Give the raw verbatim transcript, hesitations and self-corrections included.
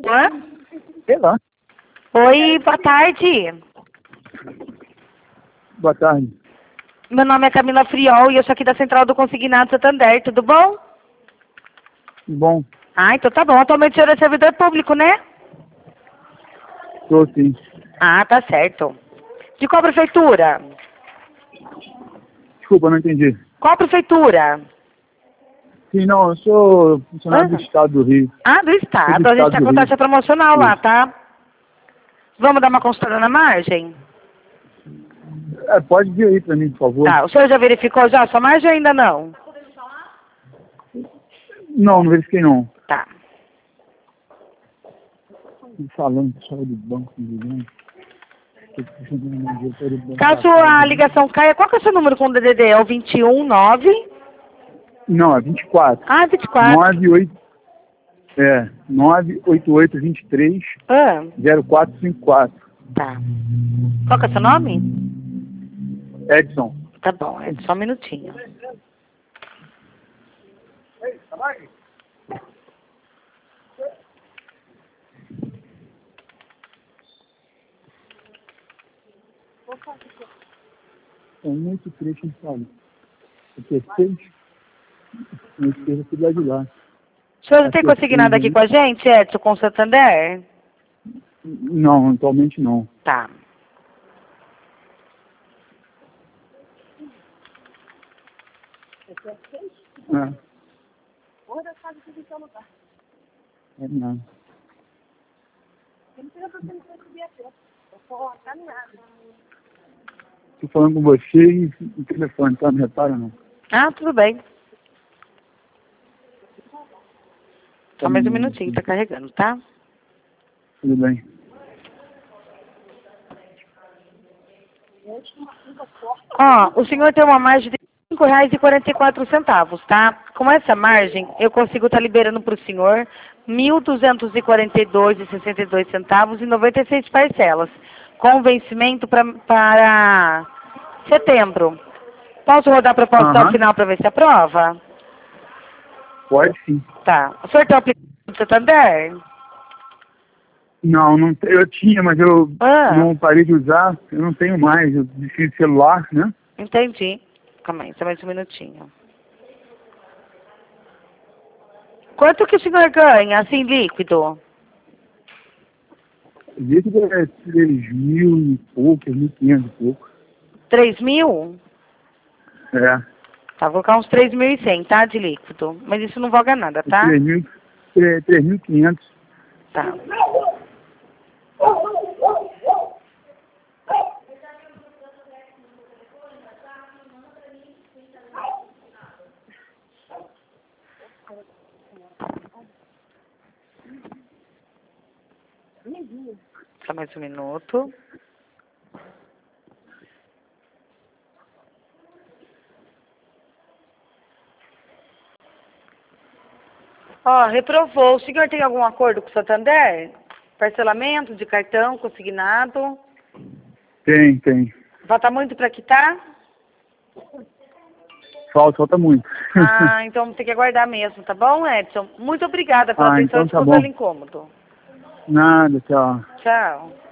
Hã? Sei lá. Oi, boa tarde. Boa tarde. Meu nome é Camila Friol e eu sou aqui da Central do Consignado Santander, tudo bom? Bom, Ah, então tá bom. Atualmente o senhor é servidor público, né? tô sim. Ah, tá certo. De qual prefeitura? Desculpa, não entendi. Qual prefeitura? Sim, não, eu sou funcionário do Ah, Estado do Rio. ah do Sou Estado. do A gente Estado tá do com Rio. taxa promocional lá, Isso. tá? Vamos dar uma consultada na margem? É, pode vir aí pra mim, por favor. Tá. O senhor já verificou já a sua margem ou ainda não? Não, não verifiquei não. Tá. Tô falando, pessoal do banco, né? Tô precisando de um diretor do banco Caso da a casa, né? ligação caia, qual que é o seu número com o D D D? É o vinte e um nove? Não, é vinte e quatro. Ah, vinte e quatro. nove oito É, nove oito oito dois três Ah, zero quatro cinco quatro. tá. Qual que é o seu nome? Edson. Tá bom, é só um minutinho. É um oito três que fala. Aqui é seis. Na esquerda, você vai de lá. O senhor tem Aqui é consignado seis, aqui né? com a gente, Edson, com o Santander? Não, atualmente não. Tá. É. É não. Tô falando com você e o telefone, tá? Não repara não. Ah, tudo bem. Só Tá mais um bom, minutinho, tá carregando, tá? tudo bem. Ó, o senhor tem uma margem de cinco reais e quarenta e quatro centavos, tá? Com essa margem, eu consigo estar liberando para o senhor mil duzentos e quarenta e dois reais e sessenta e dois centavos e noventa e seis parcelas, com vencimento pra, para setembro. Posso rodar a proposta Aham, final para ver se aprova? pode sim. Tá. O senhor tem o aplicativo do Santander? Não, não te- eu tinha, mas eu Ah, não parei de usar, eu não tenho mais, eu preciso de celular, né? entendi. Calma aí, só mais um minutinho. Quanto que o senhor ganha, assim, líquido? Líquido é três mil e pouco, três mil e quinhentos e pouco. Três mil? É, Tá, vou colocar uns três mil e cem, tá, de líquido. Mas isso não vaga nada, é tá? três mil, três mil e quinhentos. Tá. Só mais um minuto. Ó, reprovou. O senhor tem algum acordo com o Santander? Parcelamento de cartão consignado? Tem, tem. Falta muito para quitar? Falta, falta muito. Ah, então tem que aguardar mesmo, tá bom, Edson? Muito obrigada pela Ah, atenção e então tá desculpa bom. pelo incômodo. Nada, tchau. Tchau.